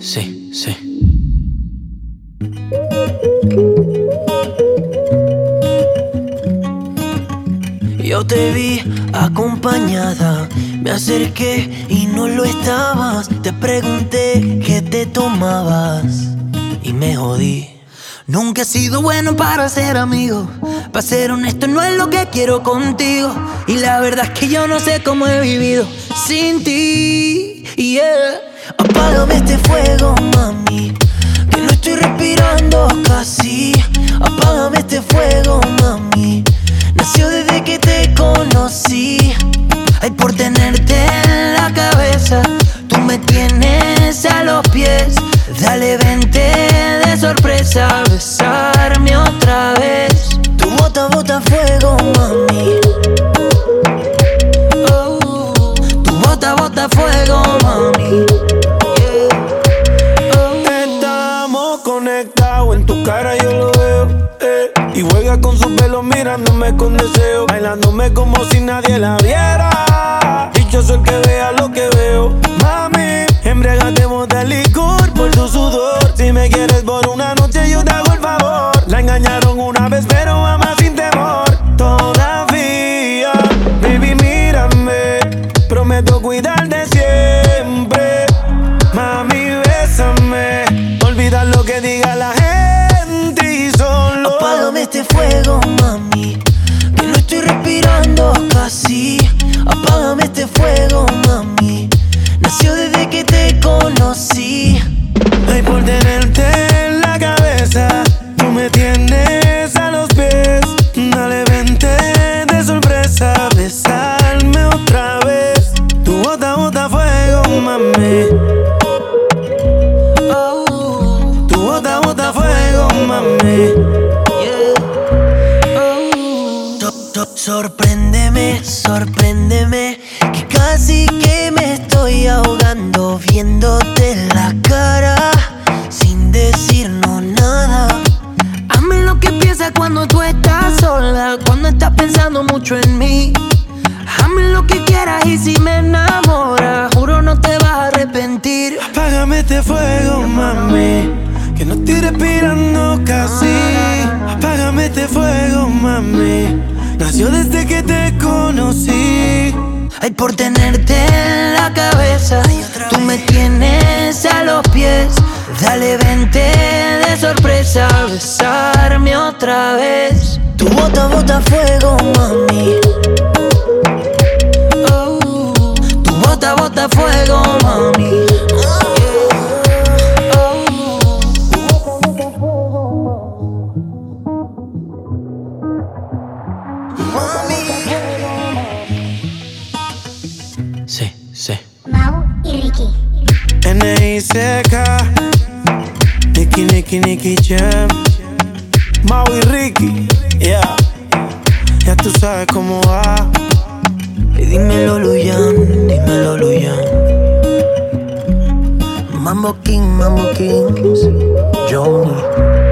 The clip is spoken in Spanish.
Sí, sí. Yo te vi acompañada, me acerqué y no lo estabas. Te pregunté qué te tomabas y me jodí. Nunca he sido bueno para ser amigo, para ser honesto no es lo que quiero contigo. Y la verdad es que yo no sé cómo he vivido sin ti, yeah. Apágame este fuego, mami, que no estoy respirando casi. Apágame este fuego, mami, nació desde que te conocí. Ay, por tenerte en la cabeza, tú me tienes a los pies. Dale, vente de sorpresa a besarme otra vez. Tu bota bota fuego, mami. Oh, tu bota bota fuego, mami. Estamos conectados, en tu cara yo lo veo, y juega con su pelo mirándome con deseo, bailándome como si nadie la viera. Dichoso el que vea lo que veo. Mami, embriagatemos de licor por tu sudor. Si me quieres por una noche yo te hago el favor. La engañaron una vez pero ama sin temor. Todavía, baby mírame, prometo cuidarte siempre. Mami bésame, olvida lo que diga la gente y solo apágame este fuego, mami, que no estoy respirando casi. Apágame este fuego, mami, nació desde que te conocí. Ay, por tenerte en la cabeza, tú me tienes a los pies. Dale, vente de sorpresa, besarme otra vez. Tu bota bota fuego, mami. Oh, Tu bota bota fuego, mami. yeah. Oh, sorpréndeme, sorpréndeme, que casi que me estoy ahogando viéndote en la cara sin decirnos nada. Hazme lo que piensas cuando tú estás sola, cuando estás pensando mucho en mí. Hazme lo que quieras y si me enamoras, juro no te vas a arrepentir. Apágame este fuego, mami, que no estoy respirando casi. Apágame este fuego, mami, nació desde que te conocí. Ay, por tenerte en la cabeza, tú me tienes a los pies. Dale, vente de sorpresa a besarme otra vez. Tu bota bota fuego, mami. Oh, tu bota bota fuego, mami. Sí, sí. Mau y Ricky. N.I.C.K. Nicky Jam. Mau y Ricky, yeah. Ya tú sabes cómo va. Y dímelo, Luyan, dímelo, Luyan. Mambo Kings, Johnny.